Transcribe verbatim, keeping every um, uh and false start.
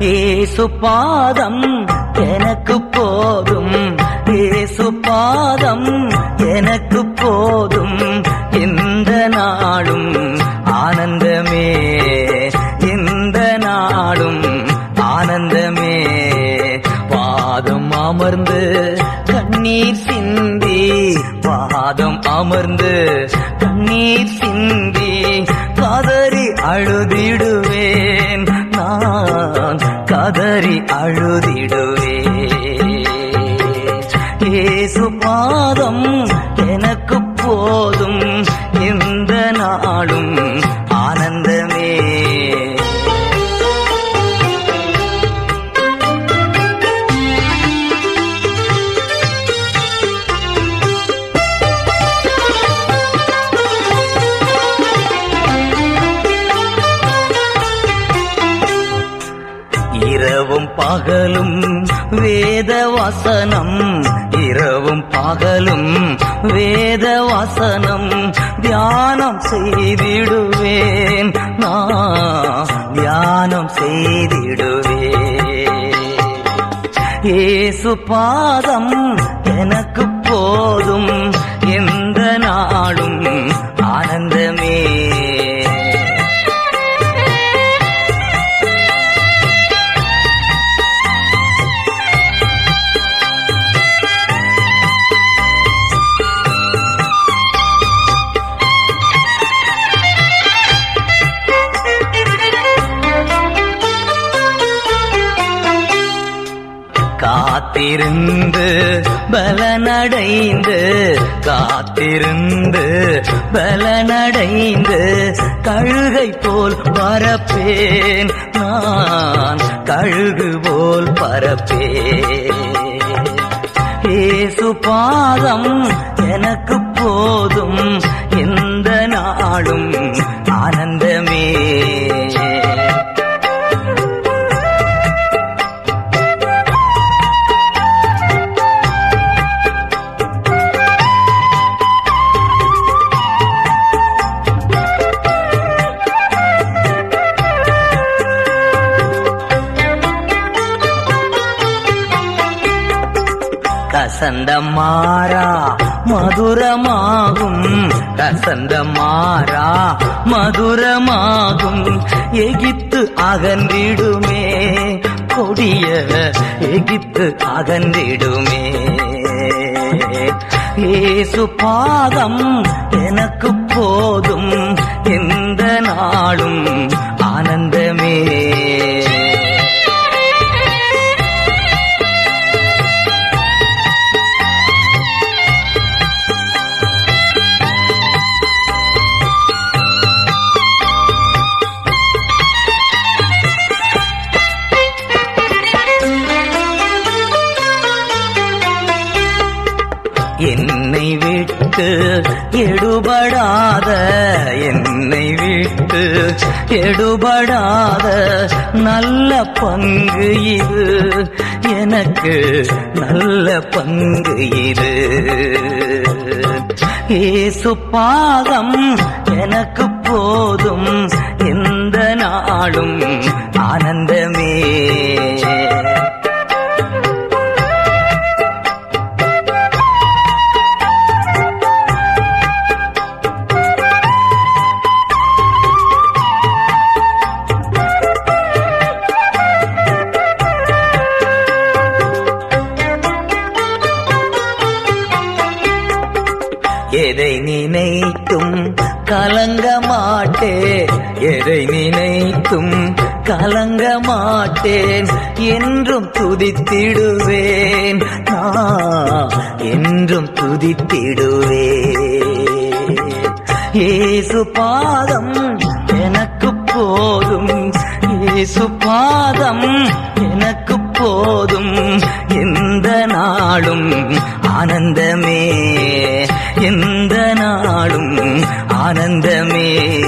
இயேசு பாதம் எனக்கு போதும், இயேசு பாதம் எனக்கு போதும், இந்த நாளும் ஆனந்தமே, இந்த நாளும் ஆனந்தமே. பாதம் அமர்ந்து கண்ணீர் சிந்தி, பாதம் அமர்ந்து கண்ணீர் சிந்தி, கதறி அழுதிடுவேன், நான் கதறி அழுதிடுவேன். இயேசு பாதம் எனக்கு போதும், இந்த நாளும் ஆனந்தமே. இரவும் பகலும் வேத வசனம், இரவும் பகலும் வேத வசனம், தியானம் செய்திடுவேன், நான் தியானம் செய்திடுவேன். இயேசு பாதம் எனக்கு போதும், எந்த நாளும் ஆனந்தமே. காத்திருந்து பலனடைந்து, காத்திருந்து பலனடைந்து, கழுகை போல் பரப்பேன், நான் கழுகு போல் பரப்பேன். இயேசு பாதம் எனக்கு போதும், எந்த நாளும் ஆனந்தமே. கசந்த மாறா மதுரமாகும், கசந்த மாறா மதுரமாகும், எகிப்து அகன்றிடுமே, கொடிய எகிப்து அகன்றிடுமே. இயேசு பாதம் எனக்கு போதும், எந்த நாளும் ஆனந்தமே. என்னை விட்டு எடுபடாத, என்னை விட்டு எடுபடாத நல்ல பங்கு இது, எனக்கு நல்ல பங்கு இது. இயேசு பாதம் எனக்கு போதும், எந்த நாளும் ஆனந்தமே. எதை நினைத்தும் கலங்க மாட்டேன், எதை நினைத்தும் கலங்க மாட்டேன், என்றும் துதித்திடுவேன், நான் என்றும் துதித்திடுவேன். இயேசு பாதம் எனக்கு போதும், இயேசு பாதம் எனக்கு போதும், எந்த நாளும் ஆனந்தமே, எந்த நாளும் ஆனந்தமே.